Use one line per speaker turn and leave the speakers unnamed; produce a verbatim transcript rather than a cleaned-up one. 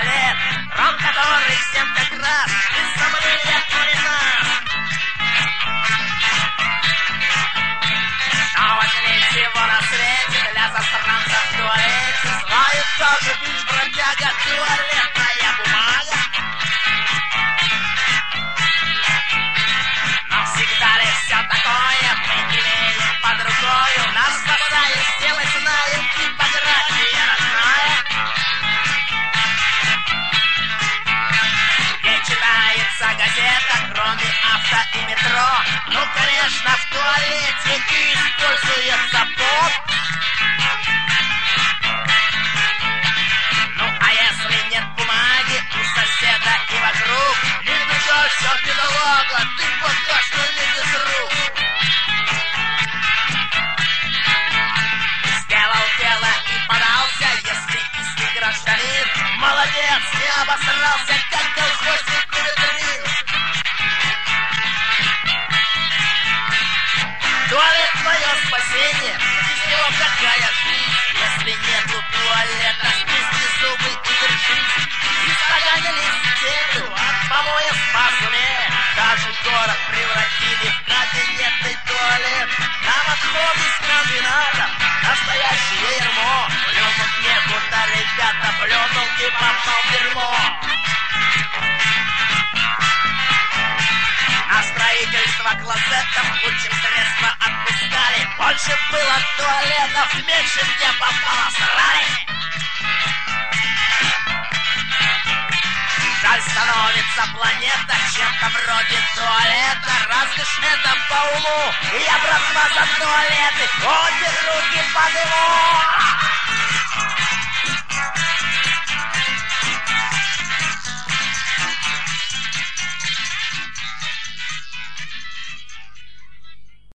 туалет, ром, который всем как раз без сомнения унитаз. Что важнее всего на свете для засранца в туалете? Знает тоже бич бродяга, туалетная бумага. Но всегда ли все такое мы имеем под рукой? У нас спасает сделать, знаем, типография родная. Где читается газета, кроме авто и метро? Ну, конечно, в туалете и используется пот. Ну, а если нет бумаги у соседа и вокруг, не бежишься, бедолага, ты пока что не без рук. Сделал дело и подался, если искренний гражданин. Молодец, не обосрался, как колхозник у витрин. Туалет — твое спасение, без него какая жизнь? Если нету туалета, спусти зубы и держись. Испоганили землю от помоя спас умея. Даже город превратили в кабинетный туалет. Нам отходы с комбината, настоящее ермо. Плюнуть некуда, ребята, плюнул и попал в дерьмо. На строительство клозетов лучшим средства отпускали. Больше было туалетов, меньше где попало срали. Жаль, становится планета чем-то вроде туалета. Разве ж это по уму? И я, братва, за туалеты. Обе руки подыму.